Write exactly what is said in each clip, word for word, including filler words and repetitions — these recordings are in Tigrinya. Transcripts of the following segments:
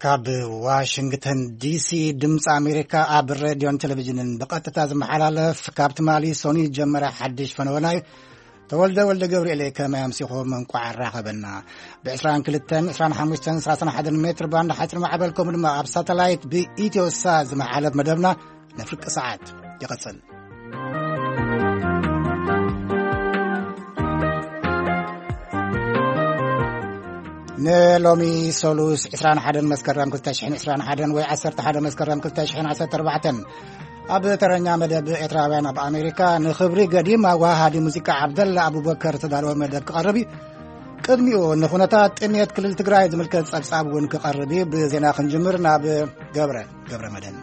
كاب واشنطن دي سي دمص أمريكا أب الراديو تلفزيون بقطة زمحلالف كاب تمالي سوني جمرة حدش فنوناي تولد ولد جبريل كما يمسكه من قاع الرقبنا بعشران كلتن عشران حمستن سراسنا حد المتر باند حتر معبلكم لما أب ساتلايت بإيتيو ساز محلب مدبنا نفرق ساعات يقصل نلومي سولوس عشران حدن مسكرم كلتاشحين عشران حدن وعسرت حدن مسكرم كلتاشحين عسرت أربعتن أب ترنيا مدب إترابين أب أمريكا نخبري قديمة وهذه موسيقى عبد الله أبو بكر تدارو مدب قربي قدميو نخونتات إنيت كل التقراي زملكت أصعب ونك قربي بزنا خنجمرنا بجبرة جبرة مدن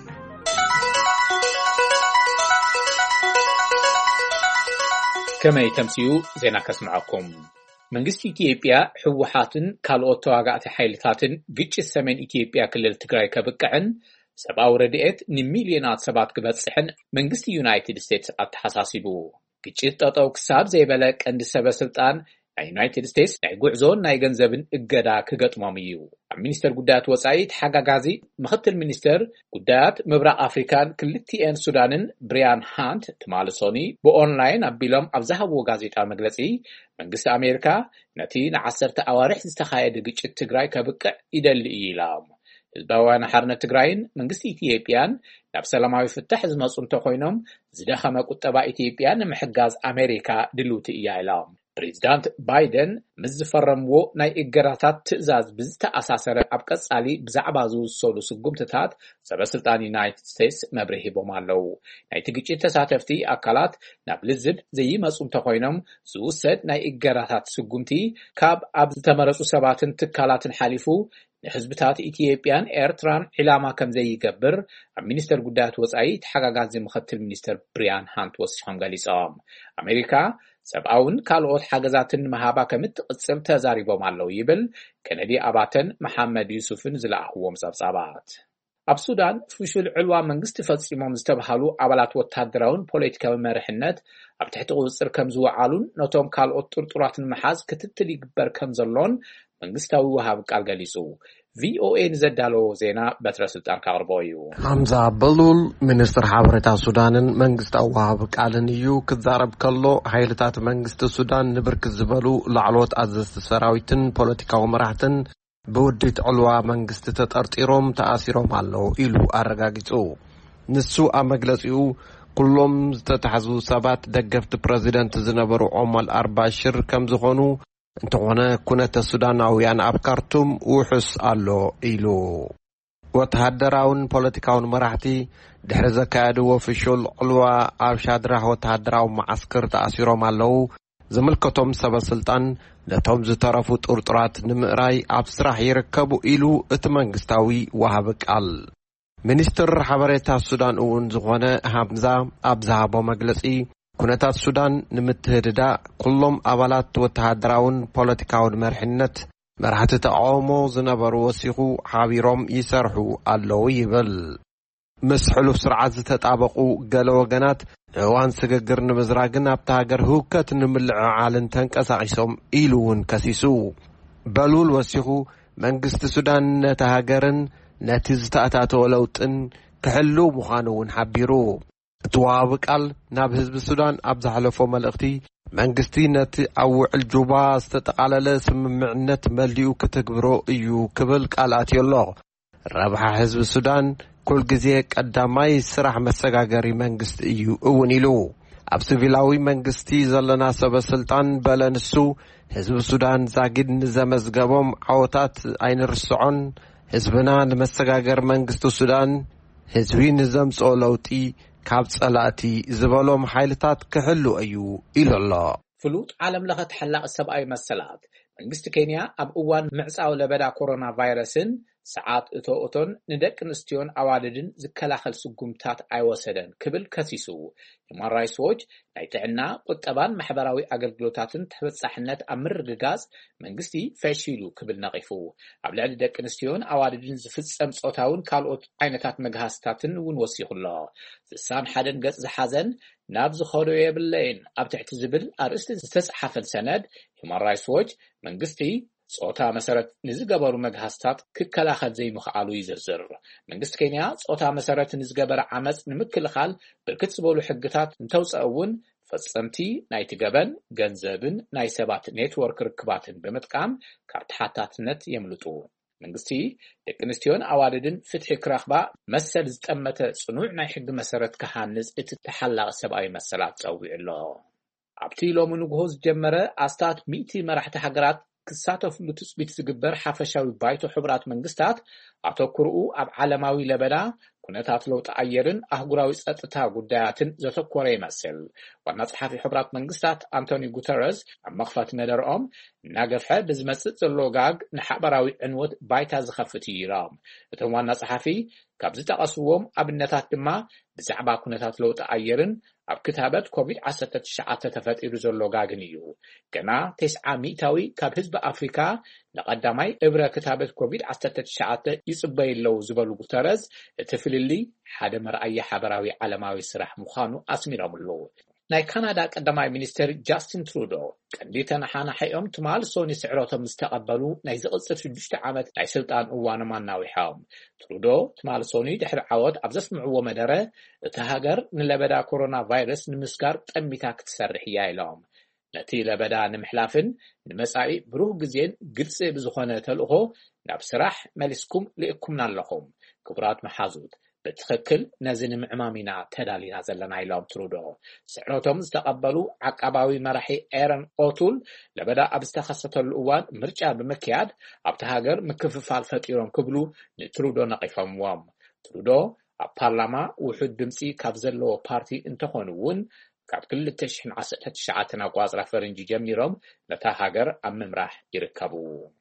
كما يتمسيو زينا كسمعكم መንግስቲ ኢትዮጵያ ሕወሓትን ካልኦት ተዋጋእቲ ሓይልታትን ግጭት ሰሜን ኢትዮጵያ ክልል ትግራይ ከብቅዕን ሰብኣዊ ረድኤት ንሚልዮናት ሰባት ክበጽሕን መንግስቲ ዩናይትድ ስቴትስ ኣተሓሳሲቡ ግጭት ጠጠው ክሳብ ዘይበለ ቀንዲ ሰበስልጣን ናይ ዩናይትድ ስቴትስ ናይ ጉዕዞን ናይ ገንዘብን እገዳ ክገጥሞም እዩ ኣብ ሚኒስተር ጉዳያት ወጻኢ ተሓጋጋዚ ምክትል ሚኒስተር ጉዳያት ምብራቅ ኣፍሪካን ክልቲኤን ሱዳንን ብሪያን ሃንት ትማልሶኒ ብኦንላይን ኣቢሎም ኣብ ዝሃብዎ ጋዜጣ መግለጺ መንግስቲ ኣሜሪካ ነቲ ንዓሰርተ ኣዋርሕ ዝተኻየደ ግጭት ትግራይ ከብቅዕ ይደሊ እዩ ኢሎም ህዝባውያን ሓርነት ትግራይን መንግስቲ ኢትዮጵያን ናብ ሰላማዊ ፍታሕ ዝመጹ እንተኾይኖም ዝደኸመ ቁጠባ ኢትዮጵያ ንምሕጋዝ ኣሜሪካ ድልውቲ እያ ኢሎም ፕሬዝዳንት ባይደን ምስ ዝፈረምዎ ናይ እገራታት ትእዛዝ ብዝተኣሳሰረ ኣብ ቀጻሊ ብዛዕባ ዝውሰዱ ስጉምትታት ሰበስልጣን ዩናይትድ ስቴትስ መብርሂ ሂቦም ኣለዉ ናይቲ ግጭት ተሳተፍቲ ኣካላት ናብ ልዝብ ዘይመጹ እንተኾይኖም ዝውሰድ ናይ እገራታት ስጉምቲ ካብ ኣብ ዝተመረጹ ሰባትን ትካላትን ሓሊፉ ንህዝብታት ኢትዮጵያን ኤርትራን ዕላማ ከም ዘይገብር ኣብ ሚኒስተር ጉዳያት ወጻኢ ተሓጋጋዚ ምክትል ሚኒስተር ብሪያን ሃንት ወሲሖም ገሊጾም ኣሜሪካ ሰብኣውን ካልኦት ሓገዛትን መሃባ ከምትቅጽል ተዛሪቦም ኣለዉ ይብል ከነዲ ኣባተን መሐመድ ዩሱፍን ዝለኣኽዎም ጸብጻባት ኣብ ሱዳን ፍሹል ዕልዋ መንግስቲ ፈጺሞም ዝተባሃሉ ኣባላት ወታደራውን ፖለቲካዊ መርሕነት ኣብ ትሕቲ ቁጽር ከም ዝወዓሉን ነቶም ካልኦት ጥርጡራትን መሓዝ ክትትል ይግበር ከም ዘሎን መንግስታዊ ወሃብ ቃል ገሊጹ ቪኦኤ ንዘዳለዎ ዜና በትረ ስልጣን ካቅርበዩ ሐምዛ በሉል ሚኒስትር ሓበሬታ ሱዳንን መንግስታዊ ወሃብ ቃልን እዩ ክዛረብ ከሎ ኃይልታት መንግስቲ ሱዳን ንብርክ ዝበሉ ላዕሎት ኣዘዝቲ ሰራዊትን ፖለቲካዊ መራሕትን ብውድት ዕልዋ መንግስቲ ተጠርጢሮም ተኣሲሮም ኣለዉ ኢሉ ኣረጋጊጹ ንሱ ኣብ መግለጺኡ ኩሎም ዝተታሕዙ ሰባት ደገፍቲ ፕሬዚደንት ዝነበሩ ኦመር አልባሽር ከም ዝኾኑ እንተኾነ ኩነተ ሱዳናውያን ኣብ ካርቱም ውሑስ ኣሎ ኢሉ ወተሃደራውን ፖለቲካውን መራሕቲ ድሕሪ ዘካየድዎ ፍሹል ዕልዋ ኣብ ሻድራህ ወተሃደራዊ ማዓስከር ተኣሲሮም ኣለዉ ዝምልከቶም ሰበስልጣን ነቶም ዝተረፉ ጥርጡራት ንምእራይ ኣብ ስራሕ ይርከቡ ኢሉ እቲ መንግስታዊ ወሃብ ቃል ሚኒስትር ሓበሬታ ሱዳን እውን ዝኾነ ሐምዛ ኣብ ዝሃቦ መግለጺ ኩነታት ሱዳን ንምትህድዳ ኩሎም ኣባላት ወተሃደራውን ፖለቲካውን መርሕነት መራሕቲ ተቃውሞ ዝነበሩ ወሲኹ ሓቢሮም ይሰርሑ ኣለዉ ይብል ምስ ሕሉፍ ስርዓት ዝተጣበቁ ገለ ወገናት እዋን ስግግር ንምዝራግን ኣብቲ ሃገር ህውከት ንምልዕዓልን ተንቀሳቂሶም ኢሉ እውን ከሲሱ በሉል ወሲኹ መንግስቲ ሱዳን ነቲ ሃገርን ነቲ ዝተኣታተወ ለውጥን ክሕሉ ምዃኑ እውን ሓቢሩ እቲ ወሃብ ቃል ናብ ህዝቢ ሱዳን ኣብ ዝሓለፎ መልእኽቲ መንግስቲ ነቲ ኣብ ውዕል ጁባ ዝተጠቃለለ ስምምዕነት መሊኡ ክትግብሮ እዩ ክብል ቃል ኣትየሎ ረብሓ ህዝቢ ሱዳን ኩል ግዜ ቀዳማይ ስራሕ መሰጋገሪ መንግስቲ እዩ እውን ኢሉ ኣብ ሲቪላዊ መንግስቲ ዘለና ሰበስልጣን በለንሱ ህዝቢ ሱዳን ዛጊድ ንዘመዝገቦም ዓወታት ኣይንርስዖን ህዝብና ንመሰጋገር መንግስቲ ሱዳን ህዝቢ ንዘምጽኦ ለውጢ ካብ ጸላእቲ ዝበሎም ሓይልታት ክሕሉ እዩ ኢሉ ኣሎ ፍሉጥ ዓለም ለኸ ተሓላቕ ሰብኣዊ መሰላት መንግስቲ ኬንያ ኣብ እዋን ምዕጻው ለበዳ ኮሮና ቫይረስን ሰዓት እቶኦቶን ንደቂ ኣንስትዮን ኣዋልድን ዝከላኸል ስጉምታት ኣይወሰደን ክብል ከሲሱ ሁማን ራይትስ ዎች ናይ ጥዕና ቁጠባን ማሕበራዊ ኣገልግሎታትን ተበጻሕነት ኣብ ምርግጋጽ መንግስቲ ፈሺሉ ክብል ነቂፉ ኣብ ልዕሊ ደቂ ኣንስትዮን ኣዋልድን ዝፍጸም ጾታውን ካልኦት ዓይነታት መግሃስታትን እውን ወሲኹሎ ስሳን ሓደን ገጽ ዝሓዘን ናብ ዝኸዶ የብለይን ኣብ ትሕቲ ዝብል ኣርእስቲ ዝተጻሕፈን ሰነድ ሁማን ራይትስ ዎች መንግስቲ ጾታ መሰረት ንዝገበሩ መግሃስታት ክከላኸል ዘይምኽኣሉ ይዝርዝር መንግስቲ ኬንያ ጾታ መሰረት ንዝገበረ ዓመጽ ንምክልኻል ብርክት ዝበሉ ሕግታት እንተውፅኡን ፈጸምቲ ናይቲ ገበን ገንዘብን ናይ ሰባት ኔትወርክ ርክባትን ብምጥቃም ካብ ተሓታትነት የምልጡ መንግስቲ ደቂ ኣንስትዮን ኣዋልድን ፍትሒ ክረኽባ መሰል ዝጠመተ ጽኑዕ ናይ ሕጊ መሰረት ክሃንጽ እቲ ተሓላቕ ሰብኣዊ መሰላት ጸዊዑ ኣሎ ኣብቲ ሎሚ ንግሆ ዝጀመረ ኣስታት ሚእቲ መራሕቲ ሃገራት ክሳተፍሉ ትጽቢት ዝግበር ሓፈሻዊ ባይቶ ሕብራት መንግስታት ኣተኩርኡ ኣብ ዓለማዊ ለበዳ ኩነታት ለውጢ ኣየርን ኣህጉራዊ ጸጥታ ጉዳያትን ዘተኮረ ይመስል ዋና ጸሓፊ ሕብራት መንግስታት አንቶኒ ጉተረስ ኣብ መኽፈት መደረኦም እናገፍሐ ብዝመጽእ ዘሎ ጋግ ንሓበራዊ ዕንወት ባይታ ዝኸፍት ይራም እቶም ዋና ጸሓፊ ካብ ዝተቐስዎም ኣብነታት ድማ ብዛዕባ ኩነታት ለውጢ ኣየርን ኣብ ክታበት ኮቪድ ዓሰርተ ትሽዓተ ተፈጢሩ ዘሎ ጋግን እዩ ገና ተስዓ ሚእታዊ ካብ ህዝቢ ኣፍሪካ ንቐዳማይ እብረ ክታበት ኮቪድ ዓሰርተ ትሽዓተ ይጽበይለው ዝበሉ ጉተረስ እቲ ፍልሊ ሓደ መርኣያ ሓበራዊ ዓለማዊ ስራሕ ምዃኑ ኣስሚሮምሉ ናይ ካናዳ ቀዳማይ ሚኒስተር ጃስቲን ትሩዶ ቀንዲ ተነሓናሕኦም ትማል ሶኒ ስዕሮቶም ዝተቐበሉ ናይ ዝቕጽል ሽዱሽተ ዓመት ናይ ስልጣን እዋኖም ኣናዊሖም ትሩዶ ትማል ሶኒ ድሕሪ ዓወት ኣብ ዘስምዕዎ መደረ እቲ ሃገር ንለበዳ ኮሮና ቫይረስ ንምስጋር ጠሚታ ክትሰርሕ እያ ኢሎም ነቲ ለበዳ ንምሕላፍን ንመጻኢ ብሩህ ግዜን ግልጽ ብዝኾነ ተልእኾ ናብ ስራሕ መሊስኩም ልእኩምና ኣለኹም ክቡራት መሓዙት በትኽክል ነዚ ንምዕማሚና ተዳሊና ዘለና ኢሎም ትሩዶ ስዕሮቶም ዝተቐበሉ ዓቃባዊ መራሒ ኤረን ኦቱል ለበዳ ኣብ ዝተኸሰተሉ እዋን ምርጫ ብምክያድ ኣብቲ ሃገር ምክፍፋል ፈጢሮም ክብሉ ንትሩዶ ነቒፎምዎም ትሩዶ ኣብ ፓርላማ ውሑድ ድምፂ ካብ ዘለዎ ፓርቲ እንተኾኑ እውን ካብ ክልተ ሽሕን ዓሰርተ ትሽዓተ ኣቋጽራ ፈረንጂ ጀሚሮም ነታ ሃገር ኣብ ምምራሕ ይርከቡ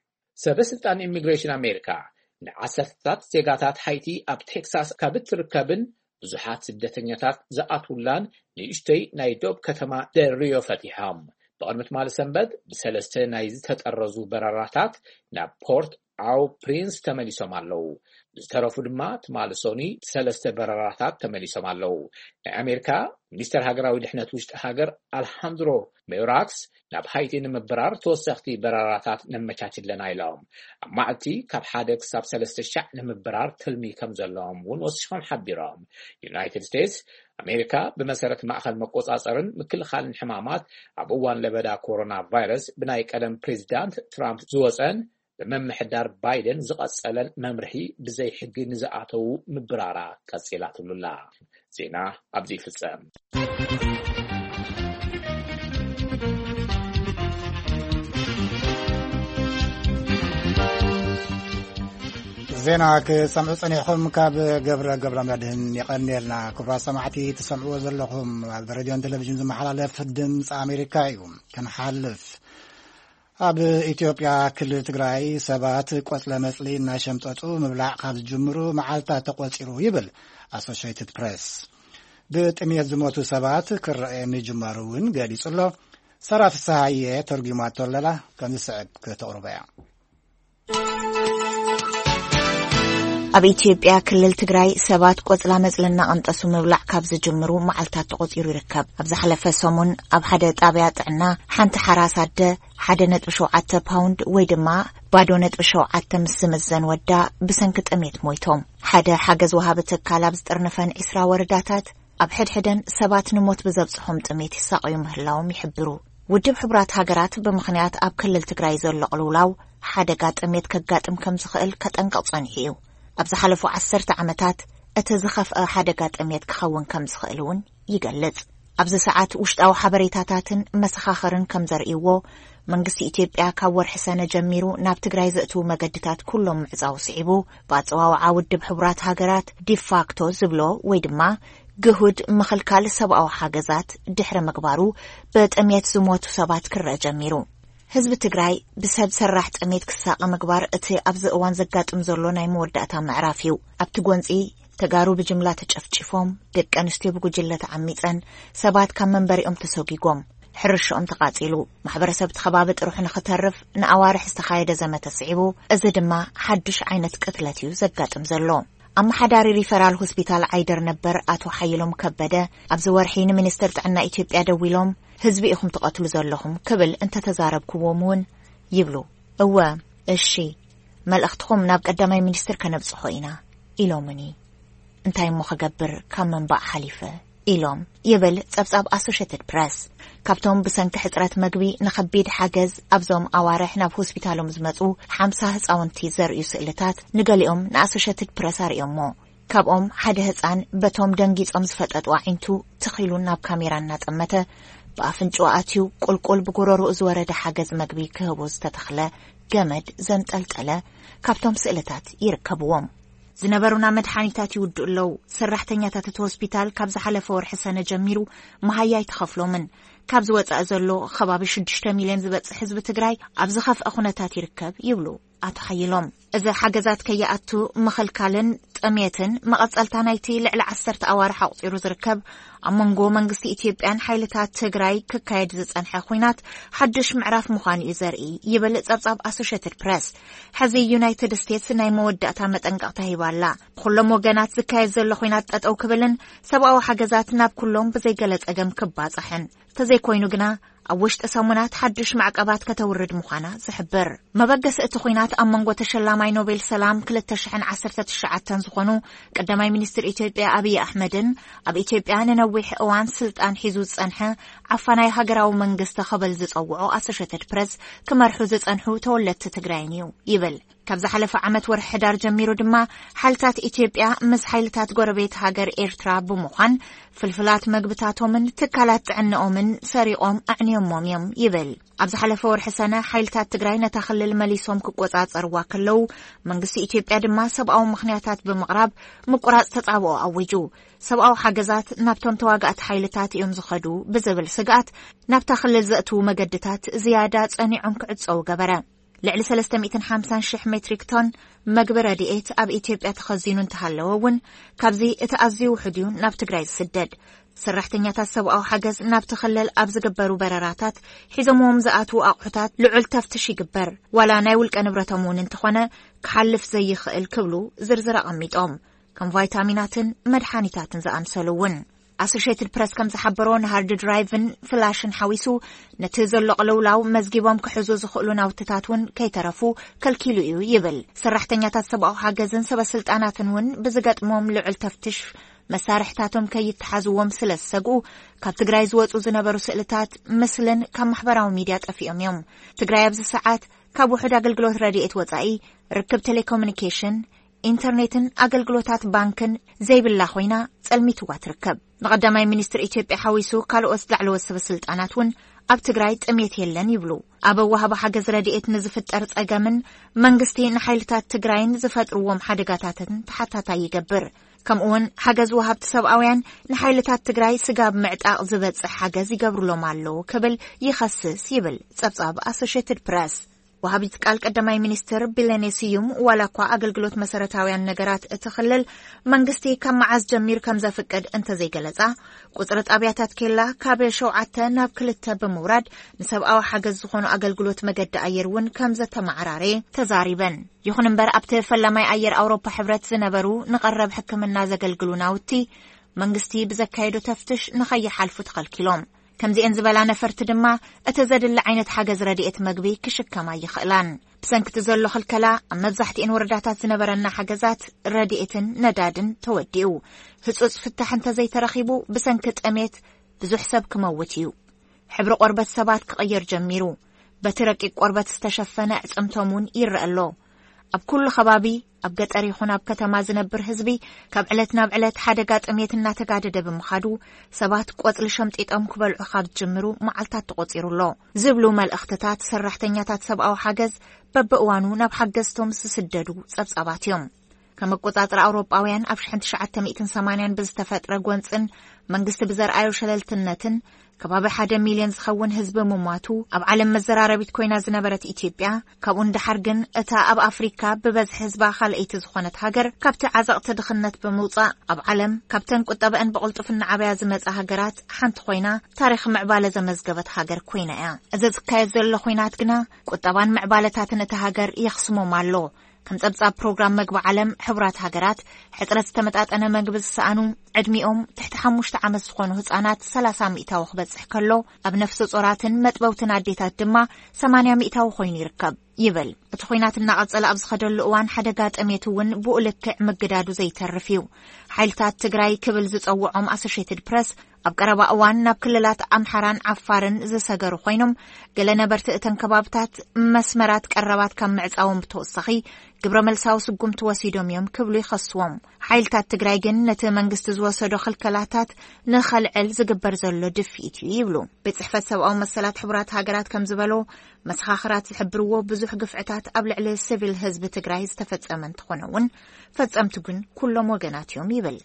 ሰበስልጣን ኢሚግሬሽን ኣሜሪካ ንዓሰርታት ዜጋታት ሃይቲ ኣብ ቴክሳስ ካብ እትርከብን ብዙሓት ስደተኛታት ዝኣትውላን ንእሽተይ ናይ ዶብ ከተማ ደሪዮ ፈቲሖም ብቅድሚ ትማል ሰንበት ብሰለስተ ናይ ዝተጠረዙ በረራታት ናብ ፖርት ኣው ፕሪንስ ተመሊሶም ኣለው ዝተረፉ ድማ ትማል ሶኒ ሰለስተ በረራታት ተመሊሶም ኣለው ናይ ኣሜሪካ ሚኒስተር ሃገራዊ ድሕነት ውሽጢ ሃገር አልሃንድሮ ሜራክስ ናብ ሃይቲ ንምብራር ተወሰኽቲ በረራታት ነመቻችለና ኢሎም ኣብ ማዕልቲ ካብ ሓደ ክሳብ ሰለስተ ሻዕ ንምብራር ትልሚ ከም ዘለዎም እውን ወሲኾም ሓቢሮም ዩናይትድ ስቴትስ ኣሜሪካ ብመሰረት ማእኸል መቆጻጸርን ምክልኻልን ሕማማት ኣብ እዋን ለበዳ ኮሮና ቫይረስ ብናይ ቀደም ፕሬዚዳንት ትራምፕ ዝወፀን በመምሕዳር ባይደን ዝቐጸለን መምርሒ ብዘይ ሕጊ ንዝኣተው ምብራራ ቀጺላ ትብሉላ ዜና ኣብዚ ይፍጸም ዜና ክሰምዑ ጸኒሕኩም ካብ ገብረ ገብረ መድህን ይቐኒልና ክቡራት ሰማዕቲ ትሰምዕዎ ዘለኹም ኣብ ሬድዮን ቴሌቪዥን ዝመሓላለፍ ድምፂ ኣሜሪካ እዩ ክንሓልፍ ኣብ ኢትዮጵያ ክልል ትግራይ ሰባት ቆጽለ መጽሊ እናሸምጠጡ ምብላዕ ካብ ዝጅምሩ መዓልታት ተቆፂሩ ይብል ኣሶሺየትድ ፕሬስ ብጥምየት ዝሞቱ ሰባት ክረአ ምጅመሩ እውን ገሊጹ ኣሎ ሰራፍ ሰሃየ ተርጉማቶ ኣለላ ከም ዝስዕብ ከተቕርበያ ኣብ ኢትዮጵያ ክልል ትግራይ ሰባት ቆጽላ መጽልና ቀንጠሱ ምብላዕ ካብ ዝጅምሩ መዓልታት ተቆፂሩ ይርከብ ኣብ ዝሓለፈ ሰሙን ኣብ ሓደ ጣብያ ጥዕና ሓንቲ ሓራስ ኣደ ሓደ ነጥቢ ሸውዓተ ፓውንድ ወይ ድማ ባዶ ነጥቢ ሸውዓተ ምስ ዝምዘን ወዳ ብሰንኪ ጥሜት ሞይቶም ሓደ ሓገዝ ወሃቢ ትካል ኣብ ዝጥርንፈን ዒስራ ወረዳታት ኣብ ሕድሕደን ሰባት ንሞት ብዘብጽሖም ጥሜት ይሳቀዩ ምህላዎም ይሕብሩ ውድብ ሕብራት ሃገራት ብምኽንያት ኣብ ክልል ትግራይ ዘሎ ቅልውላው ሓደጋ ጥሜት ከጋጥም ከም ዝኽእል ከጠንቅቕ ጸኒሑ እዩ ኣብ ዝሓለፉ ዓሰርተ ዓመታት እቲ ዝኸፍአ ሓደጋ ጥሜት ክኸውን ከም ዝኽእል እውን ይገልጽ ኣብዚ ሰዓት ውሽጣዊ ሓበሬታታትን መሰኻኸርን ከም ዘርእይዎ መንግስቲ ኢትዮጵያ ካብ ወርሒ ሰነ ጀሚሩ ናብ ትግራይ ዘእትዉ መገድታት ኩሎም ምዕጻው ስዒቡ ብኣጽዋውዓ ውድብ ሕብራት ሃገራት ዲፋክቶ ዝብሎ ወይ ድማ ግሁድ ምኽልካል ሰብኣዊ ሓገዛት ድሕሪ ምግባሩ በጥሜት ዝሞቱ ሰባት ክረአ ጀሚሩ ህዝቢ ትግራይ ብሰብ ሰራሕ ጥሜት ክሳቀ ምግባር እቲ ኣብዚ እዋን ዘጋጥም ዘሎ ናይ መወዳእታ ምዕራፍ እዩ ኣብቲ ጎንፂ ተጋሩ ብጅምላ ተጨፍጭፎም ደቂ ኣንስትዮ ብጉጅለ ተዓሚፀን ሰባት ካብ መንበሪኦም ተሰጊጎም ሕርሽኦም ተቃጺሉ ማሕበረሰብ ተኸባቢ ጥሩሕ ንኽተርፍ ንኣዋርሕ ዝተኻየደ ዘመተ ስዒቡ እዚ ድማ ሓዱሽ ዓይነት ቅትለት እዩ ዘጋጥም ዘሎ ኣመሓዳሪ ሪፈራል ሆስፒታል ዓይደር ነበር ኣቶ ሓይሎም ከበደ ኣብዚ ወርሒ ንሚኒስትር ጥዕና ኢትዮጵያ ደዊሎም ህዝቢ ኢኹም ተቐትሉ ዘለኹም ክብል እንተ ተዛረብክዎም እውን ይብሉ እወ እሺ መልእኽትኩም ናብ ቀዳማይ ሚኒስትር ከነብጽሖ ኢና ኢሎምኒ እንታይ ሞ ኸገብር ካብ መንባዕ ሓሊፈ ኢሎም ይብል ጸብጻብ Associated Press ካብቶም ብሰንኪ ሕጽረት መግቢ ንኸቢድ ሓገዝ ኣብዞም ኣዋርሕ ናብ ሆስፒታሎም ዝመጹ ሓምሳ ህፃውንቲ ዘርእዩ ስእልታት ንገሊኦም ንAssociated Press ኣርእዮሞ ካብኦም ሓደ ህፃን በቶም ደንጊጾም ዝፈጠጥ ዋዒንቱ ትኺሉ ናብ ካሜራ እናጠመተ ብኣፍንጫ ኣትዩ ቁልቁል ብጉሮሮኡ ዝወረደ ሓገዝ መግቢ ክህቦ ዝተተኽለ ገመድ ዘንጠልጠለ ካብቶም ስእልታት ይርከብዎም ዝነበሩና መድሓኒታት ይውድኡ ኣለው ሰራሕተኛታት እቲ ሆስፒታል ካብ ዝሓለፈ ወርሒ ሰነ ጀሚሩ መሃያይ ተኸፍሎምን ካብ ዝወጻእ ዘሎ ከባቢ ሽዱሽተ ሚልዮን ዝበጽሕ ህዝቢ ትግራይ ኣብ ዝኸፍአ ኩነታት ይርከብ ይብሉ ኣተሓይሎም እዚ ሓገዛት ከይኣቱ መኸልካልን ጠሜትን መቐጸልታ ናይቲ ልዕሊ ዓሰርተ ኣዋርሕ ኣቁፂሩ ዝርከብ ኣብ መንጎ መንግስቲ ኢትዮጵያን ሓይልታት ትግራይ ክካየድ ዝጸንሐ ኩናት ሓድሽ ምዕራፍ ምዃኑ እዩ ዘርኢ ይብል ጸብጻብ Associated Press ሕዚ ዩናይትድ ስቴትስ ናይ መወዳእታ መጠንቀቕታ ሂባላ ኩሎም ወገናት ዝካየድ ዘሎ ኩናት ጠጠው ክብልን ሰብኣዊ ሓገዛት ናብ ኩሎም ብዘይገለጸ ገም ክባጽሕን ተዘይኮይኑ ግና ኣብ ውሽጢ ሰሙናት ሓድሽ ማዕቀባት ከተውርድ ምዃና ዝሕብር መበገስ እቲ ኩናት ኣብ መንጎ ተሸላማይ ኖቤል ሰላም ክልተ ሽሕን ዓሰርተ ትሽዓተን ዝኾኑ ቀዳማይ ሚኒስትር ኢትዮጵያ አብይ አሕመድን ኣብ ኢትዮጵያ ንነዊሕ እዋን ስልጣን ሒዙ ዝጸንሐ ዓፋናይ ሃገራዊ መንግስቲ ኸበል ዝጸውዖ Associated Press ክመርሑ ዝጸንሑ ተወለድቲ ትግራይን እዩ ይብል ካብ ዝሓለፈ ዓመት ወርሒ ሕዳር ጀሚሩ ድማ ሓይልታት ኢትዮጵያ ምስ ሓይልታት ጎረቤት ሃገር ኤርትራ ብምዃን ፍልፍላት መግብታቶምን ትካላት ጥዕንኦምን ሰሪቖም ኣዕንዮሞም እዮም ይብል ኣብ ዝሓለፈ ወርሒ ሰነ ሓይልታት ትግራይ ነታ ክልል መሊሶም ክቆጻጸርዋ ከለው መንግስቲ ኢትዮጵያ ድማ ሰብኣዊ ምኽንያታት ብምቕራብ ምቁራጽ ተጻብኦ ኣውጁ ሰብኣዊ ሓገዛት ናብቶም ተዋጋእቲ ሓይልታት እዮም ዝኸዱ ብዝብል ስጋት ናብታ ክልል ዘእትዉ መገድታት ዝያዳ ጸኒዖም ክዕጸው ገበረ ልዕሊ ሰለስተ ሚእቲ ሓምሳን ሽሕ ሜትሪክ ቶን መግቢ ረድኤት ኣብ ኢትዮጵያ ተኸዚኑ እንተሃለወ እውን ካብዚ እቲ ኣዝዩ ውሕድ እዩ ናብ ትግራይ ዝስደድ ሰራሕተኛታት ሰብኣዊ ሓገዝ ናብ ትኽልል ኣብ ዝግበሩ በረራታት ሒዞምዎም ዝኣትዉ ኣቑሑታት ልዑል ተፍትሽ ይግበር ዋላ ናይ ውልቀ ንብረቶም እውን እንተኾነ ክሓልፍ ዘይኽእል ክብሉ ዝርዝር ኣቐሚጦም ከም ቫይታሚናትን መድሓኒታትን ዝኣምሰሉ እውን Associated Press ከም ዝሓበሮ ንሃርድ ድራይቭን ፍላሽን ሓዊሱ ነቲ ዘሎ ቅልውላው መዝጊቦም ክሕዙ ዝኽእሉ ናውትታት እውን ከይተረፉ ከልኪሉ እዩ ይብል ሰራሕተኛታት ሰብኣዊ ሓገዝን ሰበስልጣናትን እውን ብዝገጥሞም ልዑል ተፍትሽ መሳርሕታቶም ከይተሓዝዎም ስለ ዝሰግኡ ካብ ትግራይ ዝወጹ ዝነበሩ ስእልታት ምስልን ካብ ማሕበራዊ ሚድያ ጠፊኦም እዮም ትግራይ ኣብዚ ሰዓት ካብ ውሕድ ኣገልግሎት ረድኤት ወጻኢ ርክብ ቴሌኮሙኒኬሽን ኢንተርኔትን ኣገልግሎታት ባንክን ዘይብላ ኮይና ጸልሚትዋ ትርከብ ንቀዳማይ ሚኒስትር ኢትዮጵያ ሓዊሱ ካልኦት ላዕለዎት ሰበስልጣናት እውን ኣብ ትግራይ ጥሜት የለን ይብሉ ኣብ ወሃባ ሓገዝ ረድኤት ንዝፍጠር ጸገምን መንግስቲ ንሓይልታት ትግራይን ዝፈጥርዎም ሓደጋታትን ተሓታታይ ይገብር ከምኡውን ሓገዝ ወሃብቲ ሰብኣውያን ንሓይልታት ትግራይ ስጋብ ምዕጣቕ ዝበጽሕ ሓገዝ ይገብሩሎም ኣለዉ ክብል ይኸስስ ይብል ጸብጻብ Associated Press وهابيت قال قدماي ሚኒስትር ቢለኔ ስዩም ዋላኳ አገልግሎት መሰረታዊያን ነገራት እትخلل መንግስቲ ከመዓዝ ጀሚር ከም ዘፍቀድ እንተ ዘይገለጻ ቁጥር ጣቢያታት ከላ ካብ ሸውዓተ ናብ ክልተ በመውራድ ንሰብኣዊ ሓገዝ ዝኾኑ አገልግሎት መገደ አየርውን ከም ዘተማዕራሬ ተዛሪበን ይኹን እምበር ኣብተ ፈላማይ አየር አውሮፓ ሕብረት ዝነበሩ ንቀረብ ሕክምና ዘገልግሉ ናውቲ መንግስቲ ብዘካየዶ ተፍትሽ ንኸይሓልፉ ተኸልኪሎም كمزي انزبلا نفرت دما اتزدل عينت حاجز رديئت مغبي كشكما يخلان بسنك تزلو خلكلا مزحت ان ورداتات زنبرنا حاجزات رديئتن ندادن توديو هصص فتح انت زي ترخيبو بسنك تأميت بزو حساب كموتيو حبر قربت سبات كغير جميرو بتركي قربت استشفنا اسمتمون يرألو اب كل خبابي اب ገጠር ይኹን ኣብ ከተማ ዝነብር ህዝቢ ካብ ዕለት ናብ ዕለት ሓደጋ ጥሜትና ተጋደደ ብምኻዱ ሰባት ቆጽሊ ሸምጢጦም ክበልዑ ካብ ጅምሩ መዓልታት ተቆፂሩሎ ዝብሉ መልእኽትታት ሰራሕተኛታት ሰብኣዊ ሓገዝ በብእዋኑ ናብ ሓገዝቶም ዝስደዱ ጸብጻባት እዮም ከም ቆጣጥራ አውሮፓውያን ኣብ ሸሕን ትሽዓተ ሚእትን ሰማንያን ብዝተፈጥረ ጎንጽን መንግስቲ ብዘርአዩ ሸለልትነትን ከባቢ ሓደ ሚልዮን ዝኸውን ህዝቢ መሟቱ ኣብ ዓለም መዘራረቢት ኮይና ዝነበረት ኢትዮጵያ ካብ እንድሓር ግን እታ ኣብ ኣፍሪካ ብበዝሒ ህዝባ ካልአይቲ ዝኾነት ሃገር ካብቲ ዓዘቕቲ ድኽነት ብምውጻእ ኣብ ዓለም ካብተን ቁጠበአን ብቕልጡፍና ዓብያ ዝመጻ ሃገራት ሓንቲ ኮይና ታሪኽ ምዕባለ ዘመዝገበት ሃገር ኮይና እያ እዚ ዝካየድ ዘሎ ኩናት ግና ቁጠባን ምዕባለታትን እታ ሃገር ይኽስሞም ኣሎ كم تبصع برنامج مجمع عالم حبرات هجرات حتى استمتعت أنا مجبز سأنو عدميهم تحت حموش تعمل سخونه هزانات ثلاثة مئة وخبز حكلو بنفس صورات متبوتنا عديتات دما ثمانية مئة وخوين يركب يبل بتخوينات النقص على أبز خدر الأوان حدقات أميتون بقولك مجدادو زي ترفيو حيلتات تجراي كبل زت أو عم أسوشيتد بريس أبقرب أوان نبكللات أمحران عفارن زي سجر خوينهم قلنا برتقتن كبابتات مسمرات كربات كم معز أو متوسخي قبر ملساو سقوم تواسيدوم يوم كبلو يخصوهم حيلتات تجراي جن نتمنجست زواسو دخل كلاتات نخل علز قبر زلو دفيتو يبلو بتصحفت سو أو مسلات حبرات هاجرات كم زبلو مسخاخرات يحبروه بزوح قفعتات قبل على السيفيل حزب تجراي استفدت أمن تخونون فتأمتو جن كلهم وجنات يوم يبل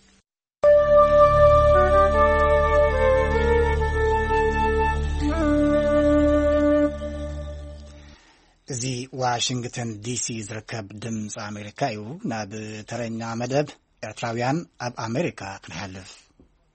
زي واشنطن دي سي زركب دمز أمريكا يو ناب ترينا مدب إرتراويان أب أمريكا كنحلف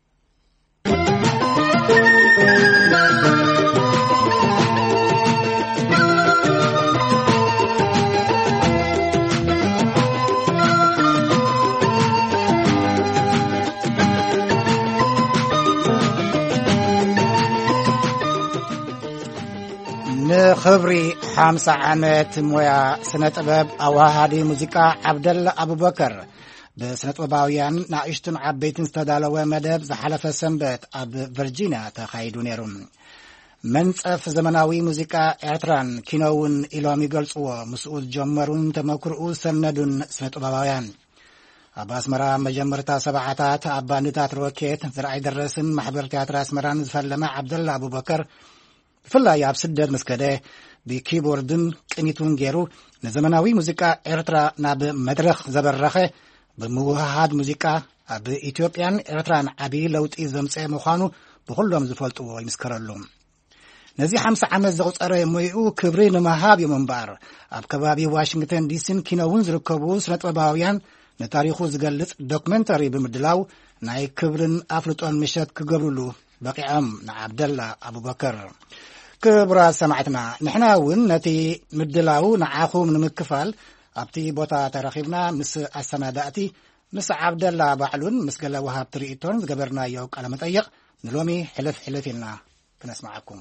نخبري حامسة عامات مويا سنة أباب أواهادي موسيقى عبدالله أبو بكر بسنة أباويان ناقشتن عبيتن استدالوا مدب زحلف سنبت أب فرجينا تخايدو نيرون منصف زمناوي موسيقى إعتران كينوون إلوامي قلصوا مسؤول جمرون تمكرؤو سندون سنة أباويان أب أسمرا مجمرتا سبعتات أبا نتات روكيت زرعي درسن محبر تياتر أسمران زفلما عبدالله أبو بكر فلا ياب سدد مسكده بكيبوردن قنيتون غيرو نزمناوي موسيقى إرترا ناب مدرخ زبرخه بموهاد موسيقى بإثيوبيان إرتران عبي لوط إزمصي مخانو بكلهم زفلطو يمسكرلهم نزي خمسة عام زغصره مويو كبري نمهاب يمنبار اب كبابي واشنطن دي سي كينوون زركبو سنطباويان نتاريخو زغلص دوكمنتري بمدلاو ناي كبرن افلطون مشت كغبرلو بقيام عبدالله أبو بكر كبرى سمعتنا نحنا ون نتي مدلاو نعاخو من مكفال أبتي بوتا ترخيبنا مس السناداتي مس عبدالله بعلون مس قال وهاب تريتون قبرنا يوك على متأيق نلومي حلف حلفنا كنسمعكم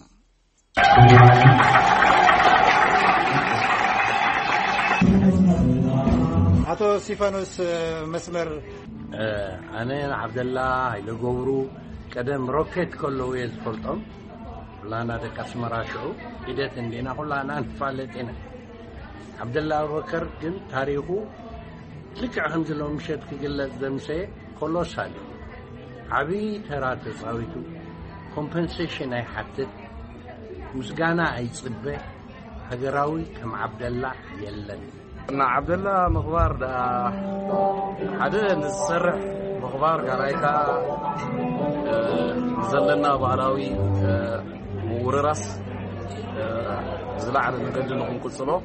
أتو سيفانوس مسمر أنا عبدالله هيلو قورو قدم روكيت كله يزفلطم لانا دك اسمرا شو ايدت اندينا كلنا نفالتنا عبد الله ابو بكر كن تاريخو لك همزلو مشت كجلز دمسه كله سالي عبي ترات صاويتو كومبنسيشن اي حتى مسغانا اي صبه هجراوي كم عبد الله يلن نا عبد الله مخبار دا حدا نسرح مخبار قرايكا زلنا بعراوي مورراس زلع المجد نكون كسلو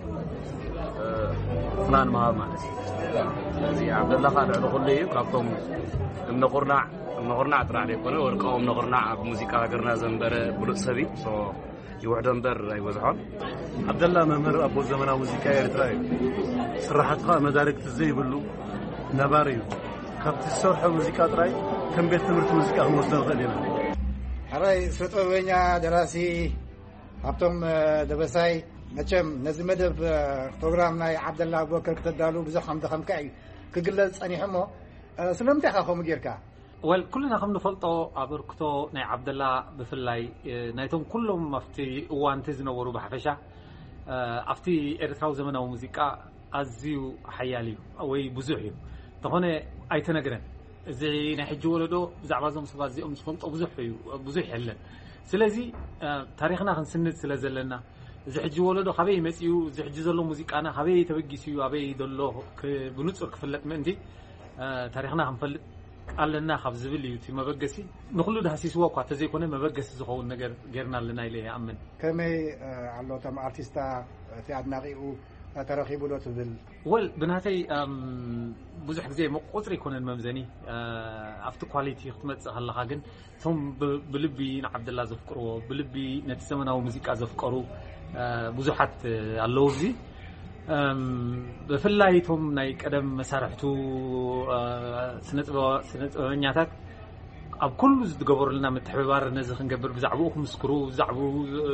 فلان ما مالس زي عبد الله قال على كله كابتم من قرنع من قرنع ترى عليه كنا ورقوا من قرنع بموسيقى غيرنا زنبر برسبي سو يوعدن بر يوزعون عبد الله ممر ابو زمنا موسيقى يرتراي صراحه قا مدارك تزي بلو نباريو كابت السرحه موسيقى تراي كم بيت تمرت موسيقى هم مستغلين حراي سطوينيا دراسي هبتم دبساي مچم نزي مدب بروجرام ناي عبد الله ابو بكر كتدالو بزخم دخم كاي كجلص انيحمو سلمتي خاخم غيركا وال كلنا خم نفلطو ابركتو ناي عبد الله بفلاي نايتهم كلهم مفتي وان تزنورو بحفشه افتي ارتراو زمناو موسيقى ازيو حياليو وي بزحيو تهونه ايتنغرن زي نحج ولدو بزعبا زم سباز زي ام سفلطو بزحيو بزح يحلن سلازي تاريخنا خنسند سلازلنا زي حج ولدو خبي مسيو زي حج زلو موسيقانا خبي تبغيسيو ابي دلو بنصر كفلت منتي تاريخنا خنفلط علنا خبز باليوتي مبغسي نخلو ده سيسوا قا تزي كونه مبغس زخون نجر غيرنا لنا اليه امن كمي علو تم ارتيستا في ادناقيو ترخيبو لو تبل ول بناتي بزح زي مقصري يكون الممزني افت كواليتي خدمت هلخا كن ثم بلبي عبد الله زفقرو بلبي نتسمناو موسيقى زفقرو بزحات اللوزي بفلايتهم ناي قدم مسارحتو سنت سنت ونياتات ኣብ ኩሉ ዝገበሩልና ምትሕብባር ነዚ ክንገብር ብዛዕባኡ ክምስክሩ ብዛዕባኡ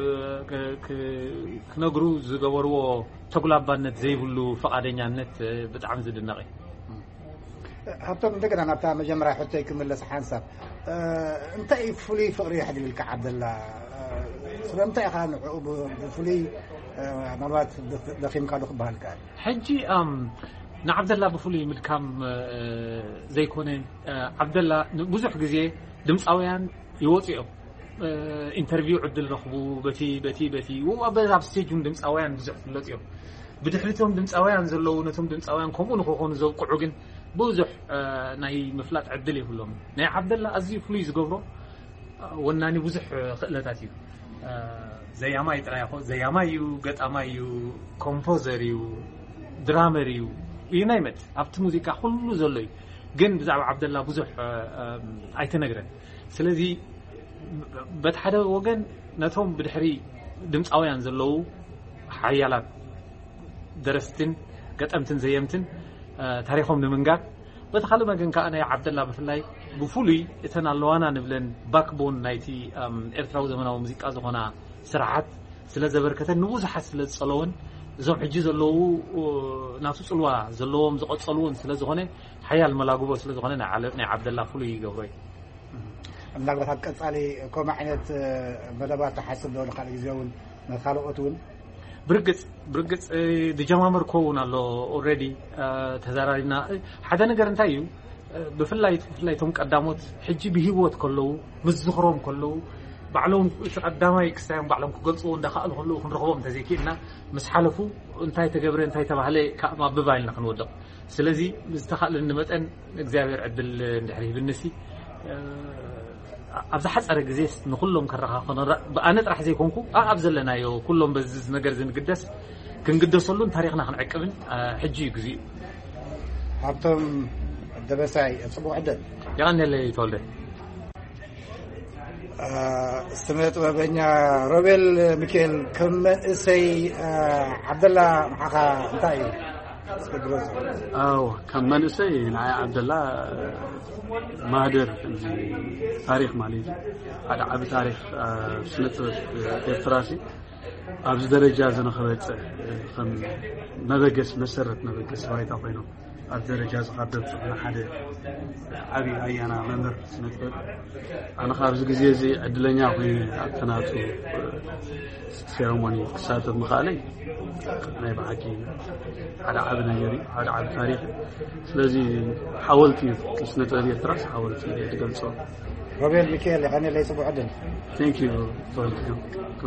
ክነግሩ ዝገበርዎ ተጉላባነት ዘይብሉ ፈቃደኛነት ብጣዕሚ ዝድነቕ እዩ ሃብቶም እንደገና ናብታ መጀመርያ ሕቶይ ክምለስ ሓንሳብ እንታይ ፍሉይ ፍቅሪ ይሕድልካ ዓብደላ ስለምንታይ ኢኻ ንዕኡ ብፍሉይ ምናልባት ደኺምካ ዶ ክበሃል ከኣል ሕጂ ንዓብደላ ብፍሉይ ምድካም ዘይኮነ ዓብደላ ብዙሕ ግዜ ድምፃውያን ይወፁ እዮም ኢንተርቪው ዕድል ረኽቡ በቲ በቲ በቲ ኣብ ስቴጅን ድምፃውያን ብዙሕ ፍለጥ እዮም ብድሕሪቶም ድምፃውያን ዘለዉ ነቶም ድምፃውያን ከምኡ ንክኾኑ ዘብቅዑ ግን ብዙሕ ናይ ምፍላጥ ዕድል የብሎም ናይ ዓብደላ ኣዝዩ ፍሉይ ዝገብሮ ወናኒ ብዙሕ ክእለታት እዩ ዘያማይ ጥራይ ይኹን ዘያማይ እዩ ገጣማይ እዩ ኮምፖዘር እዩ ድራመር እዩ ይናይመት ኣብቲ ሙዚቃ ኩሉ ዘሎ እዩ ግን ብዛዕባ ዓብደላ ብዙሕ ኣይተነግረን ስለዚ በቲ ሓደ ወገን ነቶም ብድሕሪ ድምፃውያን ዘለዉ ሓያላት ደረስትን ገጠምትን ዘየምትን ታሪኾም ንምንጋር በቲ ካልእ መገን ከዓ ናይ ዓብደላ ብፍላይ ብፍሉይ እተን ኣለዋና ንብለን ባክቦን ናይቲ ኤርትራዊ ዘመናዊ ሙዚቃ ዝኾና ስርዓት ስለ ዘበርከተን ንብዙሓት ስለ ዝፀለወን እዞም ሕጂ ዘለዉ ናቱ ፅልዋ ዘለዎም ዝቐፀልውን ስለ ዝኾነ ሓያል መላግቦ ስለ ዝኾነ ናይ ዓብደላ ፍሉይ ይገብሮ እዩ ምናልባት ኣብ ቀፃሊ ከምኡ ዓይነት መደባት ተሓስብ ዶ ንካልእ ግዜ እውን ካልኦት እውን ብርግፅ ብርግፅ ድጀማመርኮ እውን ኣሎ ኦልሬዲ ተዘራሪብና ሓደ ነገር እንታይ እዩ ብፍላይ ብፍላይ እቶም ቀዳሞት ሕጂ ብሂወት ከለዉ ምስ ዝኽሮም ከለዉ ባዕሎም ቀዳማይ ክሳዮም ባዕሎም ክገልፅዎ እንዳኽኣሉ ከለዉ ክንረኽቦም እንተዘይክእልና ምስ ሓለፉ እንታይ ተገብረ እንታይ ተባህለ ማብባ ኢልና ክንወድቕ ስለዚ ዝተኻእለኒ መጠን እግዚኣብሔር ዕድል እንድሕር ይብንሲ ኣብ ዝሓፀረ ግዜ ንኩሎም ከረኻኸነ ብኣነ ጥራሕ ዘይኮንኩ ኣብ ዘለናዮ ኩሎም በዚ ነገር ዝንግደስ ክንግደሰሉን ታሪክና ክንዕቅብን ሕጂ ግዜ ሃብቶም ደበሳይ ጽቡቕ ዕድል ይቐኒለይ ተወልደ ስነ ጥበበኛ ሮቤል ሚካኤል ከም መንእሰይ ዓብደላ ማሓኻ እንታይ እዩ አዎ ከም መንእሰይ ናይ ዓብደላ ማህደር ታሪክ ማለት ሓደ ዓቢ ታሪክ ስነ ጥበብ ኤርትራሲ ኣብዚ ደረጃ ዝነኸበጽ ከም መበገስ መሰረት መበገስ ባይታ ኮይኑ ኣብ ደረጃ ዝኸበብ ጽሕና ሓደ ዓቢ ኣያና መምህር ስነ ጥበብ ኣነ ካብዚ ግዜ እዚ ዕድለኛ ኮይኑ ኣብ ተናቱ ሴረሞኒ ክሳተፍ ምኽኣለይ ናይ ባዕቂ ሓደ ዓቢ ነገር እዩ ሓደ ዓቢ ታሪክ ስለዚ ሓወልቲ ስነ ጥበብ ኤርትራስ ሓወልቲ ዝገልጾ ሮቤል ሚካኤል ይቐኒለይ ጽቡቕ ዕድል ቴንክ ዩ ቶልኪም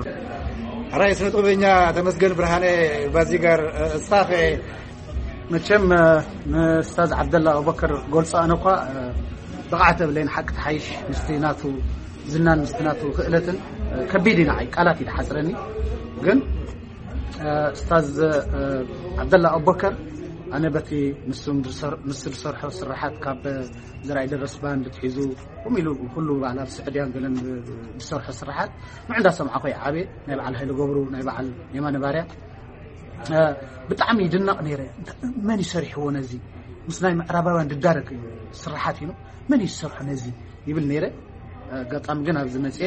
ራይ ስነ ጥበበኛ ተመስገን ብርሃኔ ባዚ ጋር እስኻኸ መቸም ኡስታዝ ዓብደላ አቡበከር ጎልጻ ኣነኳ ብቕዓተ ብለይን ሓቂ ተሓይሽ ምስትናቱ ዝናን ምስትናቱ ክእለትን ከቢድና ኣይ ቃላት ይተሓጽረኒ ግን ኡስታዝ ዓብደላ አቡበከር ኣነ በቲ ምስም ምስል ሰርሖ ስራሓት ካብ ዝራይ ደረስ ባንድ ትሒዙ ወሚሉ ኩሉ ባላ ስዕድያን ገለን ዝሰርሖ ስራሓት ምዕንዳ ሰምዓ ኮይ ዓቤ ናይ በዓል ኃይለ ገብሩ ናይ በዓል የማነ ባርያ ብጣዕሚ ይድነቕ ነይረ መን ይሰርሕዎ ነዚ ምስ ናይ ምዕራባውያን ድዳረግ ስራሓት እዩ መን ይሰርሖ ነዚ ይብል ነይረ ገጣም ግን ኣብዚ መጽኤ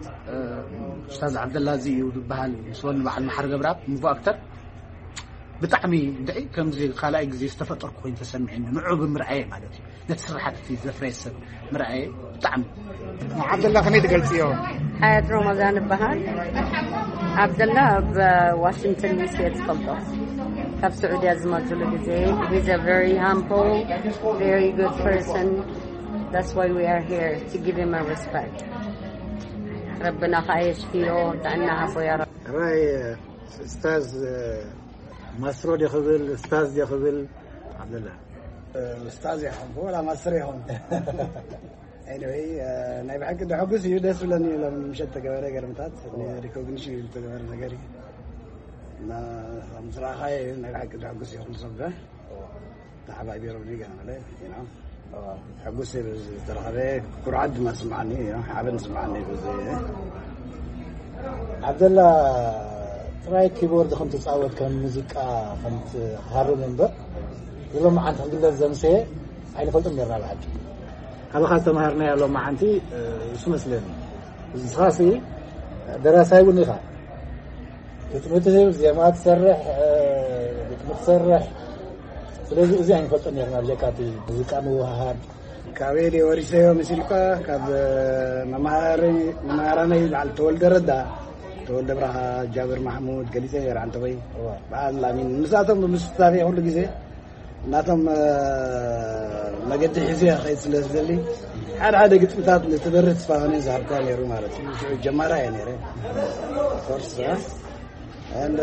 ኡስታዝ ዓብደላ እዚ እዩ ዝበሃል ስወን በዓል መሓር ገብረኣብ ምቦ ኣክተር ብጣዕሚ ድዒ ከምዚ ካልኣይ ግዜ ዝተፈጠርኩ ኮይኑ ተሰሚዕኒ ንዑ ብምርኣየ ማለት እዩ ነቲ ስራሓት እቲ ዘፍረየ ሰብ ምርኣየ ብጣዕሚ ዓብደላ ከመይ ትገልጽዮ ሓያት ሮማዛን ይበሃል ዓብደላ በዋሽንግተን ዲሲ እትፈልጦ ካብ ስዑድያ ዝመፅሉ ግዜ he's a very humble very good person that's why we are here to give him a respect ربنا خايش فيه تعنا عفو يا رب راي استاذ مسرود يخبل استاذ يخبل عبد الله استاذ يحب ولا مصري هون anyway ናይ ባሕቂ ደሐጉስ እዩ ደስ ብለኒ ለም ምሸት ተገበረ ገርምታት ሪኮግኒሽን እዩ ተገበረ ነገሪ እና ምዝራኻይ ናይ ባሕቂ ደሐጉስ ይኹን ሰብደ ተዓባይ ቢሮ ዲጋ ማለት you know حጉስ ዝተረኸበ ኩርዓት መስማዕኒ ሓበን መስማዕኒ በዚ ዓብደላ ጥራይ ኪቦርድ ከም ትጻወት ከም ሙዚቃ ከም ትሃርም እንበር ሎም ዓንተ ግለ ዘምሰ ኣይንፈልጥም ነርና ባሕቂ هذا خاصة مهرنا يا لو معنتي شو مثلاً خاصي دراسة ونخا تتمتزم زي ما تسرح تتسرح ስለዚህ እዚ አይን ፈጠን ያርና ለካቲ ሙዚቃ ነው ሃሃድ ካቤሊ ወሪሰዮ ምስልካ ካብ መማሪ መማራና ይላል ተወልደ ረዳ ተወልደ ብራሃ ጃብር ማህሙድ ገሊሰ ይራንተ ወይ ባላሚን ንሳቶም ምስታፊ ሁሉ ጊዜ እናቶም መገድ ሒዚ ያኸይ ስለዘሊ ሓደ ሓደ ግጥምታት ለተደረስ ፋሆነ ዛርካ ነሩ ማለት ነው ጀማራ ያነረ ኮርስ and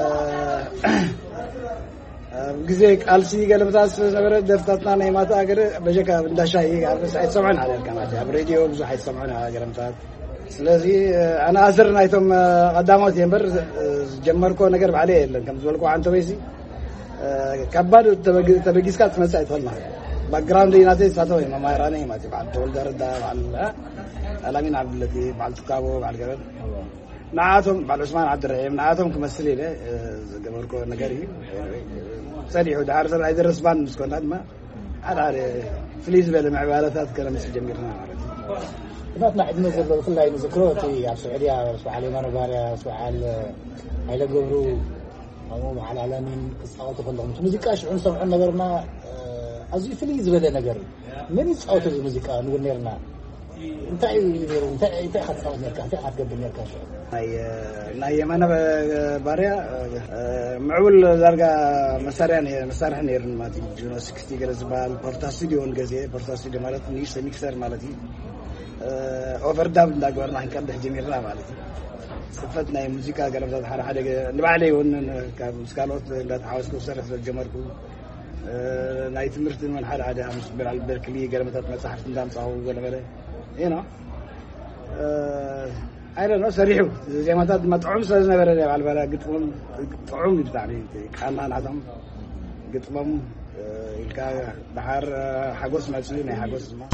ጊዜ ቃልሲ ገለብታስ ነበረ ደፍታትና ናይ ማታ አገር በጀካ እንዳሻይ አርፈስ አይሰማን አለ ከማታ በሬዲዮ ብዙ አይሰማን አገርምታት ስለዚህ انا አዘር ናይቶም ቀዳሞት የምበር ጀመርኮ ነገር ባለ የለም ከም ዝወልቆ አንተ ወይሲ ከባድ ተበጊስካ ተመሳይ ተልና ባክግራውንድ ይናቴ ሳተው ማማራኔ ማቲ ባል ተወልደ ረዳ ባል አላሚን አብዱልቲ ባል ተካቦ ባል ገበል نعاتهم بعد عثمان عبد الرحيم نعاتهم كمثلي له قبلكو نجاري صريح ودعار صار عايز الرسبان مسكون هذا ما على على فليس بلا معبالات كلام مسجمرنا ما حد نزل كلها يذكروتي يا السعوديه سؤال ما نباري سؤال هيلا قبرو او على العالمين قصاوته كلهم موسيقى شعون سمعنا نغيرنا ازي فليس بلا نجاري من يصوتوا الموسيقى نغنيرنا انت يديروا انت انت خاصه نركع انت حتقبل نركع اي ناي ما انا باريا معول زرقا مساريان مسارح نيرن ماتي جونو ستين جرزبال بورتاسيديون غزي بورتاسيدي مالت نيش ميكسر مالتي اوفر داب داغورنا كان دجميرنا مالتي صفتنا موسيقى غربت حدا حدا نبعلي ون كمسكالوت لا تحاوسكو صرف جمركو ناي تمرت من حدا حدا مسبر على البركلي غربت مصحف ندامصاو ولا ولا you know uh, I don't know سريحو زي ما تاد مطعوم سنبر على البلا قطعم طعوم بتاعني كان انا عدم قطمم الكا بحر حقوس مسلين حقوس ما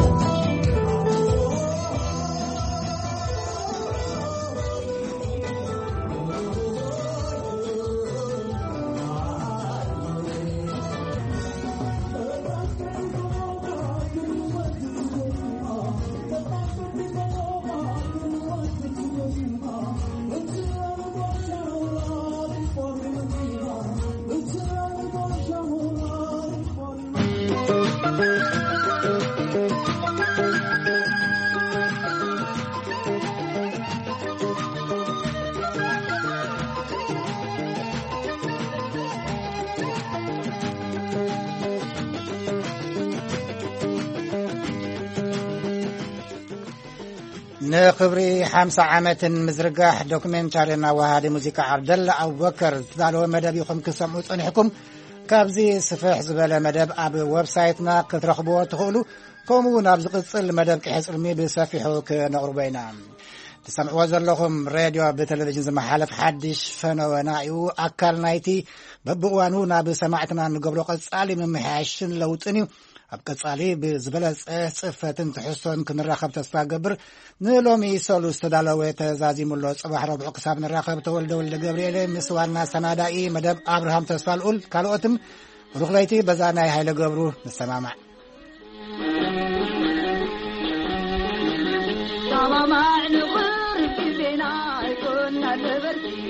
نخبري خمسة عامات مزرقاح دوكمنتارينا وهذه موسيقى عبد الله أبو بكر تدالوا مدب يخم كسموت أنحكم كابزي صفح زبالة مدب أب ويب سايتنا كترخبوا تقولوا كومو نابز قصل مدب كحس علمي بصفحوا كنقربينا تسمعوا زلهم راديو بتلفزيون زي محالف حدش فنونايو أكل نايتي ببقوانو ناب سمعتنا نقبلو قصالي من محاشن لو تنيو أبقصالي بزبلة صفتن تحسن كنراخب تسفا قبر نلومي سولو استدالوه تزازي ملو صباح ربع قصاب نراخب تولد ولد قبريلي مسوارنا سنادائي مدب أبراهام تسفا الأول كالوتم رخليتي بزاناي هايلا قبرو نستمامع طالما نغر في بينا كنا نبرتي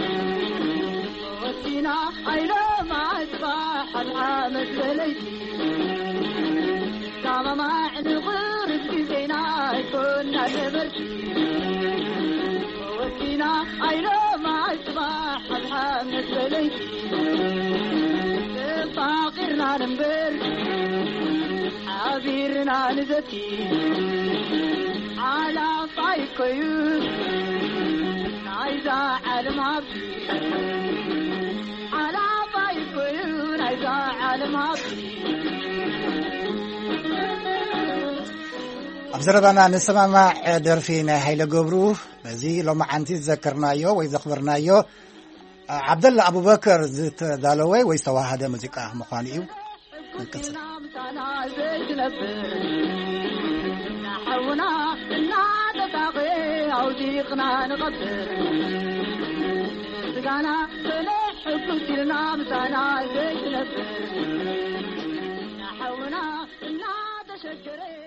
وسينا عينا مع صباح العامد ليتي طالما نغر في بينا كنا نبرتي وسينا عينا مع صباح العامد ليتي فاقرنا ننبر عبيرنا نزتي على طايقيو عايزة عالم عبدي على طايقيو عايزة عالم عبدي أبزربنا نسمع مع درفينا هيلا قبرو بزي لو ما عنتي ذكرنايو ويذكرنايو عبد الله أبو بكر زيت دالوي ويستوى هذا موسيقى مقانيو حونا النادى تاقي عوديقنا نقدر سقانا تلح كلنا مسانا زيت نفر حونا النادى شكري